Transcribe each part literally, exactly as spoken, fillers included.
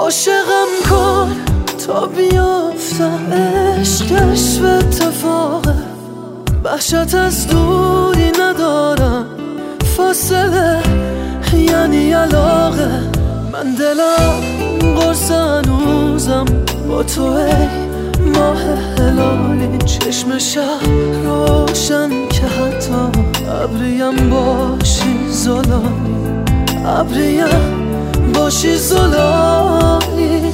عاشقم کن تا بیافتم، عشق کشف اتفاقه، وحشت از دوری ندارم، فاصله یعنی علاقه. من دلم قرص هنوزم با تو ای ماه هلالی، چشم شب روشن که حتی ابریم باشی زلالی، ابریم باشی زلالی.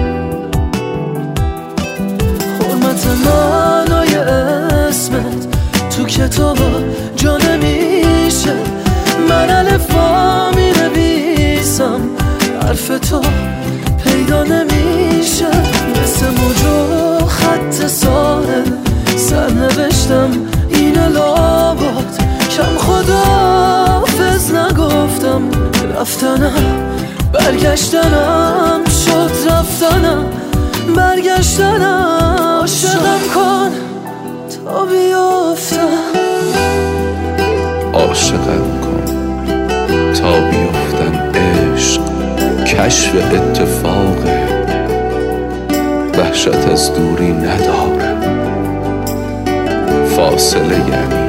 حرمت معنای اسمت تو کتابا جا نمیشه، من الفا می نویسم حرف تو پیدا نمیشه، مثل موجو خط ساحل سر نوشتم این لابد، کم خداحافظ نگفتم، رفتنم برگشتنم شد، رفتنم برگشتنم. عاشقم کن تا بیافتم، عاشقم کن تا بیافتم، عشق کشف اتفاقه، وحشت از دوری نداره، فاصله یعنی